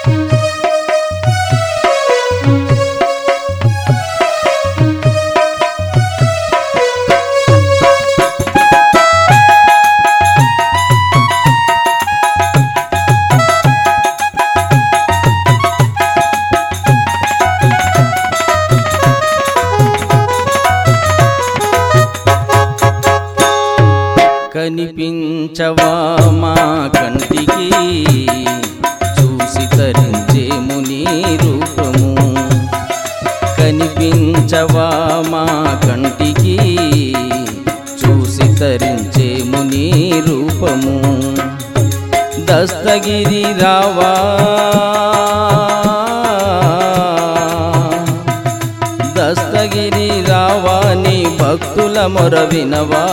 కనిపించవా మా కంటికి చూసి తరించేము నీ రూపము కనిపించవా మా కంటికి చూసి తరించేము నీ రూపము దస్తగిరి రావా దస్తగిరి రావా నీ భక్తుల మొర వినవా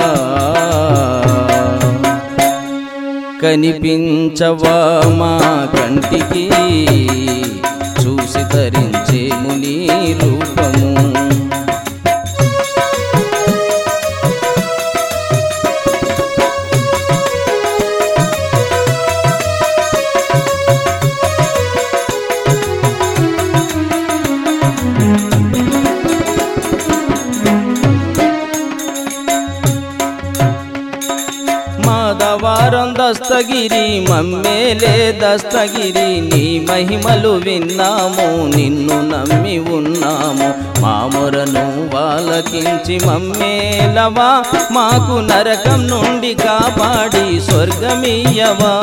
కనిపించవా మా కంటికి చూసి తరించేము నీ రూపము మాధవారం దస్తగిరి మమ్మేలే దస్తగిరి నీ మహిమలు విన్నాము నిన్ను నమ్మి ఉన్నాము మా మొరను వాలకించి మమ్మేలవా మాకు నరకం నుండి కాపాడి స్వర్గమియ్యవా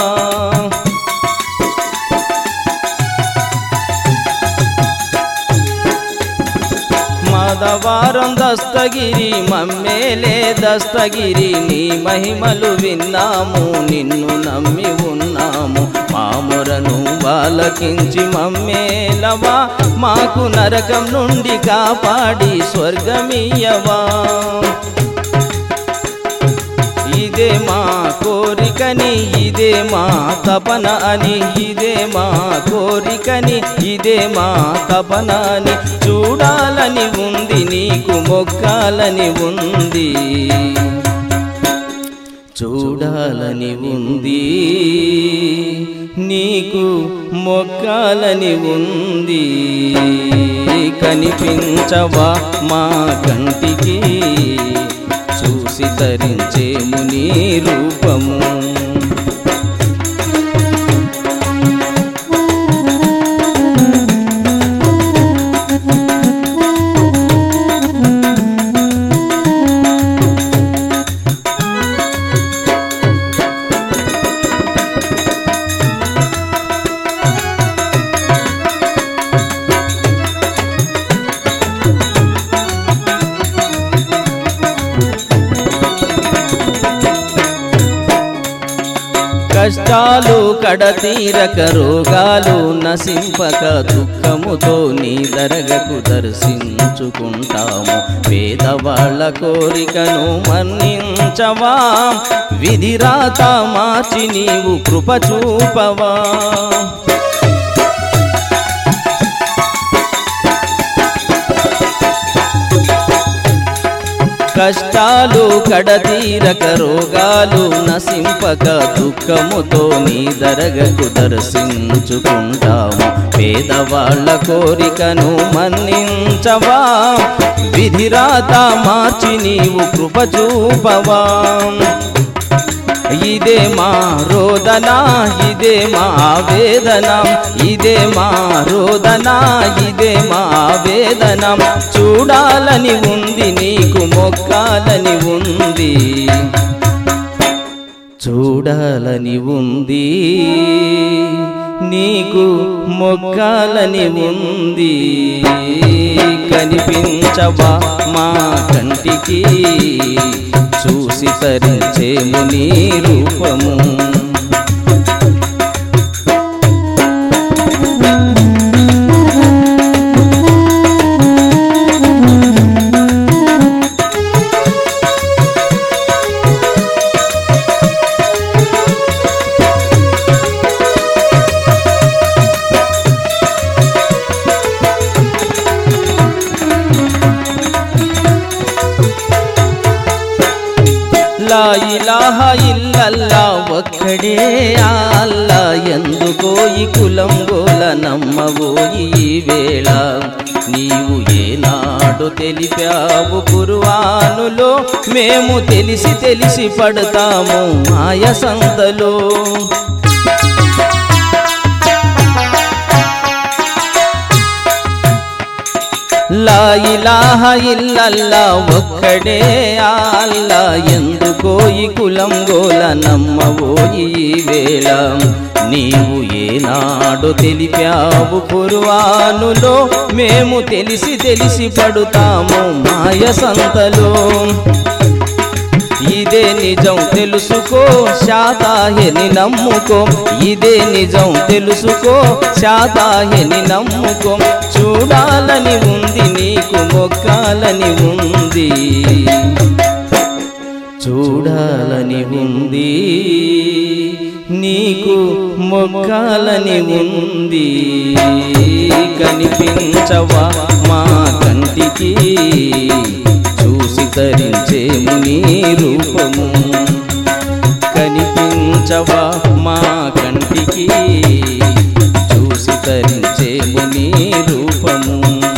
మాధవారం దస్తగిరి మమ్మేలే దస్తగిరి నీ మహిమలు విన్నాము నిన్ను నమ్మి ఉన్నాము మా మొరను వాలకించి మమ్మేలవా మాకు నరకం నుండి కాపాడి స్వర్గమియ్యవా ఇదే మా కోరికని ఇదే మా తపన అని ఇదే మా కోరికని ఇదే మా తపన అని చూడాలని ఉంది నీకు మొక్కాలని ఉంది చూడాలని ఉంది నీకు మొక్కాలని ఉంది కనిపించవా మా కంటికి చూసి తరించేము నీ రూపము కష్టాలు కడతీరక రోగాలు నశింపక దుఃఖముతో నీ దరగకు దర్శించుకుంటాము పేదవాళ్ళ కోరికను మన్నించవా విధిరాత మార్చి నీవు కృప చూపవా కష్టాలు కడతీరక రోగాలు నశింపక దుఃఖముతో నీ దరగకు దర్శించుకుంటాము పేదవాళ్ళ కోరికను మన్నించవా విధిరాత మార్చి నీవు కృప చూపవా ఇదే మా రోదన ఇదే మా వేదన ఇదే మా రోదన ఇదే మా వేదన చూడాలని ఉంది నీకు మొక్కాలని ఉంది చూడాలని ఉంది నీకు మొక్కాలని ఉంది కనిపించవా మా కంటికి చూసి తరించేము నీ రూపము లా ఇలాహ ఇల్లల్లా ఒక్కడే అల్లా యందు ఎందుకోయి కులం గోల నమ్మవోయి ఈ వేళ నీవు ఏనాడు తెలిపావు కుర్వానులో మేము తెలిసి తెలిసి పడతాము మాయ సంతలో లా ఇలాహ ఇల్లల్లా ఒక్కడే అల్లా ఎందుకోయి కులం గోల నమ్మవోయి ఈ వేళ నీవు ఏనాడు తెలిపావు కుర్వానులో మేము తెలిసి తెలిసి పడుతాము మాయ సంతలో ఇదే నిజం తెలుసుకో శాతాయని నమ్ముకో ఇదే నిజం తెలుసుకో శాతాయని నమ్ముకో చూడాలని ఉంది నీకు మొక్కాలని ఉంది చూడాలని ఉంది నీకు మొక్కాలని ఉంది కనిపించవా మా కంటికి చూసి తరించేము నీ రూపము కనిపించవా మా కంటికి చూసి తరించేము నీ రూపము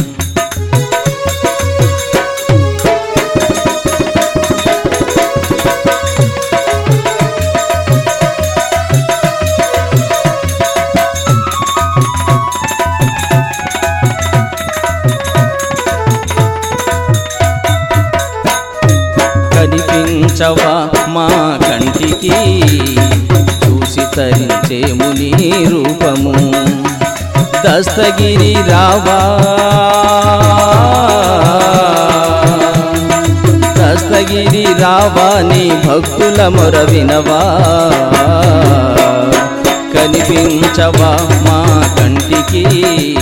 కనిపించవా మా కంటికి చూసి తరించేము నీ రూపము దస్తగిరి రావా దస్తగిరి రావా నీ భక్తుల మొర వినవా కనిపించవా మా కంటికి